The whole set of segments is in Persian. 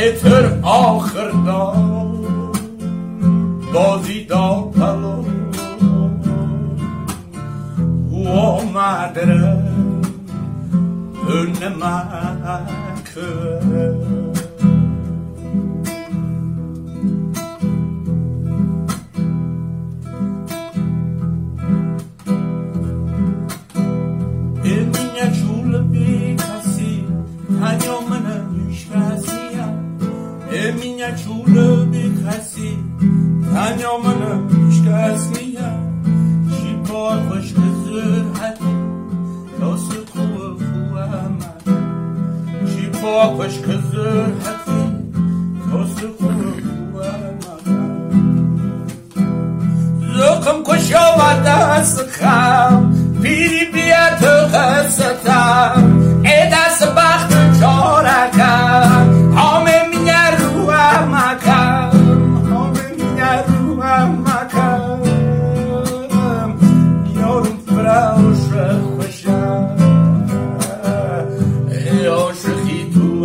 اتر آخر دا بازی دا پلو و مادره önüme kır minha chula bicasi tanyo mana mishkasiya minha chula bicasi tanyo mana mishkasiya shipor baş kızır hadi dostu باقش کزر حتی توست زخم کشا و دست خم پیری بیت قصتم ای دست بخت چارکم همه میگه رو مکم همه میگه رو مکم یارم فراش خوشم ای عاشقی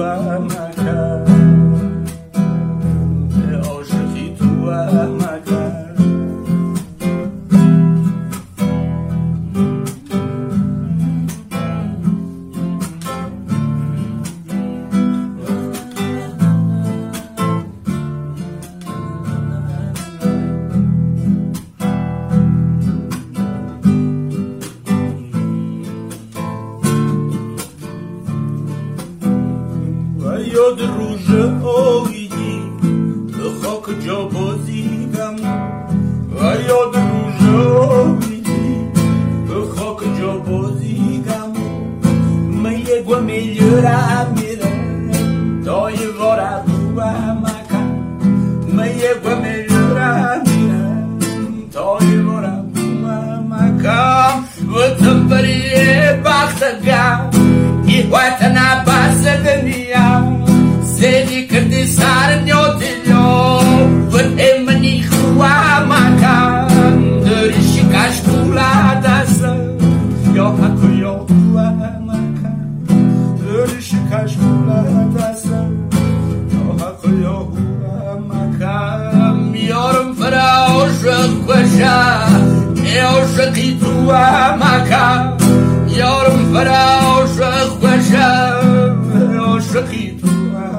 یاد روز آویدی به خاک جا بازیدم و یاد روز آویدی به خاک جا بازیدم میه گو میلیرم میرم دای وارم روم مکم میه گو میلیرم میرم دای وارم روم مکم و تنبریه بختگم ای وطن بس دنیا زدی کردی سر نیوتیلو و امنی خواه مکن داری شکاش کولا دست یا حکو یا خواه مکن داری شکاش کولا دست یا حکو یا خواه مکن یارم فراش خوشه ای عاشقی تو مکن یارم فراش خوشه ای عاشقی تو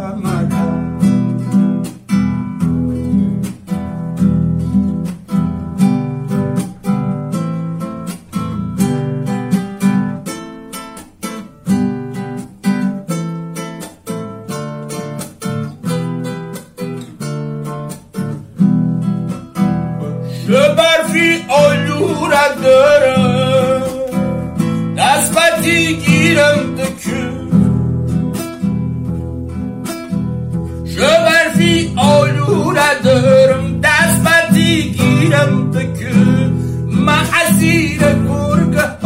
برفی آلوره دارم دست بدی گیرم دکو برفی آلوره دارم دست بدی گیرم دکو من اسیر گرگه